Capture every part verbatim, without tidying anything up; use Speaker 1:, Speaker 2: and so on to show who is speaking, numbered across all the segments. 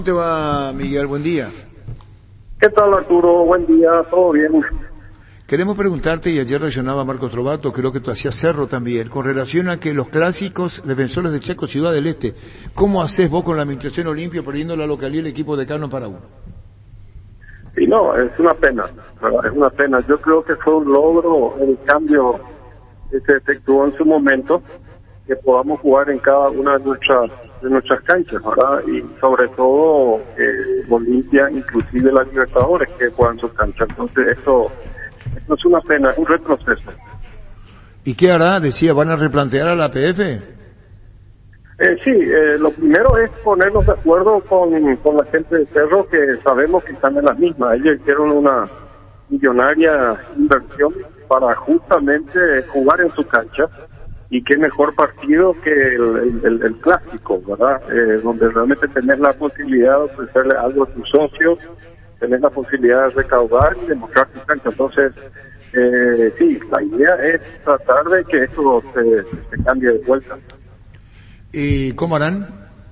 Speaker 1: ¿Cómo te va, Miguel? Buen día.
Speaker 2: ¿Qué tal, Arturo? Buen día, todo bien.
Speaker 1: Queremos preguntarte, y ayer reaccionaba Marcos Trovato, creo que tú hacías Cerro también, con relación a que los clásicos defensores de Chaco, Ciudad del Este, ¿cómo haces vos con la administración Olimpia perdiendo la localidad y el equipo de Cano para uno?
Speaker 2: Y no, es una pena, ¿verdad? Es una pena. Yo creo que fue un logro el cambio que se efectuó en su momento, que podamos jugar en cada una de nuestras de nuestras canchas, ¿verdad? Y sobre todo eh, Olimpia, inclusive la Libertadores, que juegan sus canchas. Entonces esto, esto es una pena, es un retroceso.
Speaker 1: ¿Y qué hará? Decía, ¿van a replantear a la P F?
Speaker 2: Eh, sí, eh, lo primero es ponernos de acuerdo con, con la gente de Cerro, que sabemos que están en las mismas. Ellos hicieron una millonaria inversión para justamente jugar en su cancha, y qué mejor partido que el, el, el clásico, ¿verdad? Eh, donde realmente tenés la posibilidad de ofrecerle algo a tus socios, tenés la posibilidad de recaudar y demostrar tu cancha. Entonces, eh, sí, la idea es tratar de que esto se, se cambie de vuelta.
Speaker 1: ¿Y cómo harán?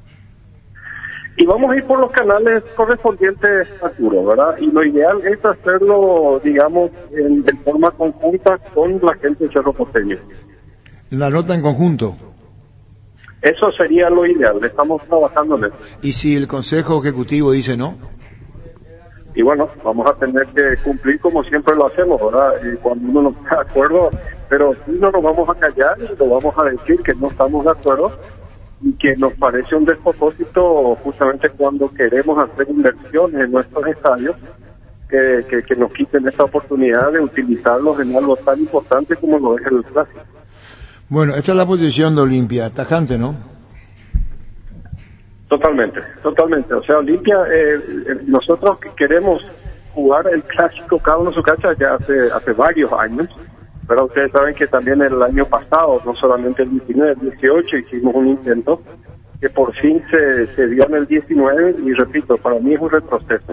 Speaker 2: Y vamos a ir por los canales correspondientes, Arturo, ¿verdad? Y lo ideal es hacerlo, digamos, en, de forma conjunta con la gente de Cerro Porteño.
Speaker 1: La nota en conjunto.
Speaker 2: Eso sería lo ideal, estamos trabajando en eso.
Speaker 1: ¿Y si el Consejo Ejecutivo dice no?
Speaker 2: Y bueno, vamos a tener que cumplir como siempre lo hacemos, ¿verdad? Y cuando uno no está de acuerdo, pero sí no nos vamos a callar y lo vamos a decir que no estamos de acuerdo y que nos parece un despropósito justamente cuando queremos hacer inversiones en nuestros estadios, que, que, que nos quiten esta oportunidad de utilizarlos en algo tan importante como lo es el clásico.
Speaker 1: Bueno, esta es la posición de Olimpia, tajante, ¿no?
Speaker 2: Totalmente, totalmente. O sea, Olimpia, eh, eh, nosotros queremos jugar el clásico cada uno en su cancha ya hace hace varios años, pero ustedes saben que también el año pasado, no solamente el diecinueve, el dieciocho, hicimos un intento que por fin se, se dio en el diecinueve y repito, para mí es un retroceso.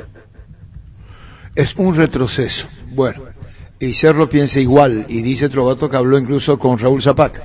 Speaker 1: Es un retroceso. Bueno. Y Cerro piensa igual, y dice Trovato que habló incluso con Raúl Zapac.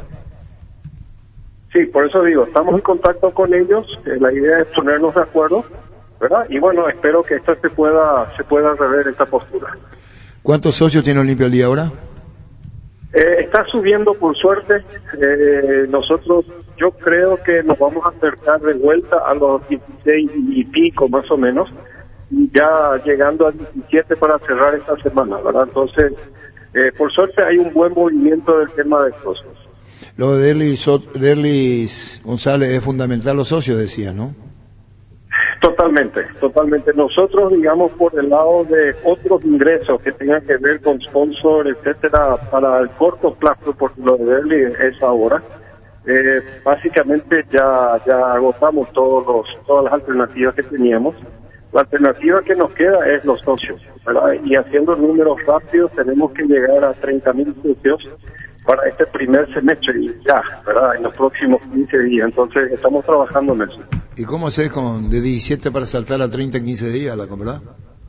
Speaker 2: Sí, por eso digo, estamos en contacto con ellos, eh, la idea es ponernos de acuerdo, ¿verdad? Y bueno, espero que esto se pueda se pueda rever esta postura.
Speaker 1: ¿Cuántos socios tiene Olimpia al día ahora?
Speaker 2: Eh, está subiendo por suerte, eh, nosotros, yo creo que nos vamos a acercar de vuelta a los dieciséis y pico más o menos, ya llegando a diecisiete para cerrar esta semana, ¿verdad? Entonces, eh, por suerte hay un buen movimiento del tema de socios.
Speaker 1: Lo de Derlis, Derlis González es fundamental, los socios decían, ¿no?
Speaker 2: Totalmente, totalmente. Nosotros, digamos, por el lado de otros ingresos que tengan que ver con sponsor, etcétera, para el corto plazo, porque lo de Derlis es ahora, eh, básicamente ya ya agotamos todos los todas las alternativas que teníamos. La alternativa que nos queda es los socios, ¿verdad? Y haciendo números rápidos tenemos que llegar a treinta mil socios para este primer semestre y ya, ¿verdad? En los próximos quince días. Entonces estamos trabajando en eso.
Speaker 1: ¿Y cómo haces con de diecisiete para saltar a treinta en quince días, la verdad?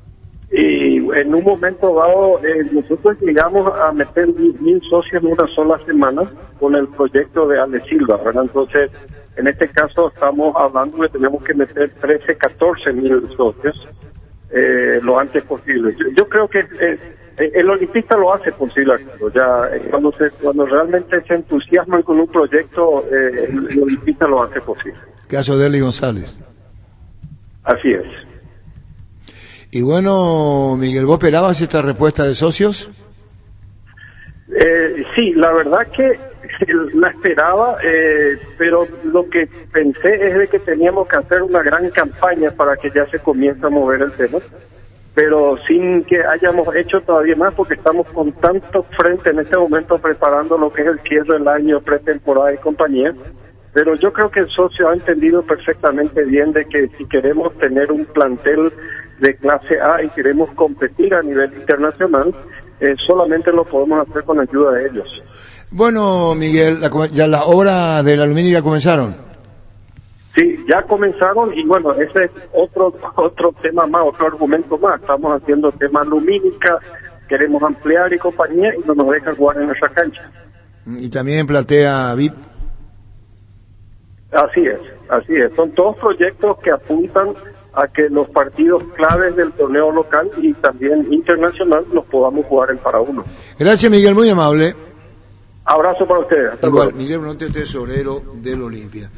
Speaker 2: Y en un momento dado, eh, nosotros llegamos a meter diez mil socios en una sola semana con el proyecto de Ale Silva, ¿verdad? Entonces, en este caso estamos hablando de que tenemos que meter trece, catorce mil socios eh, lo antes posible. Yo, yo creo que eh, el olimpista lo hace posible, ya eh, cuando se cuando realmente se entusiasman con un proyecto, eh, el, el olimpista lo hace posible.
Speaker 1: Caso de Derlis González.
Speaker 2: Así es.
Speaker 1: Y bueno, Miguel, ¿vos esperabas esta respuesta de socios?
Speaker 2: Eh, sí, la verdad que la esperaba, eh, pero lo que pensé es de que teníamos que hacer una gran campaña para que ya se comience a mover el tema, pero sin que hayamos hecho todavía más, porque estamos con tanto frente en este momento preparando lo que es el cierre del año, pretemporada y compañía. Pero yo creo que el socio ha entendido perfectamente bien de que si queremos tener un plantel de clase A y queremos competir a nivel internacional, eh, solamente lo podemos hacer con ayuda de ellos.
Speaker 1: Bueno, Miguel, la, ya las obras del aluminio ya comenzaron.
Speaker 2: Sí, ya comenzaron y bueno, ese es otro otro tema más, otro argumento más. Estamos haciendo tema lumínica, queremos ampliar y compañía y no nos dejan jugar en nuestra cancha.
Speaker 1: Y también platea V I P.
Speaker 2: Así es, así es. Son todos proyectos que apuntan a que los partidos claves del torneo local y también internacional los podamos jugar en para uno.
Speaker 1: Gracias, Miguel, muy amable.
Speaker 2: Abrazo para ustedes. Hasta
Speaker 1: Igual,
Speaker 2: luego.
Speaker 1: Miguel Bronte, tesorero del Olimpia.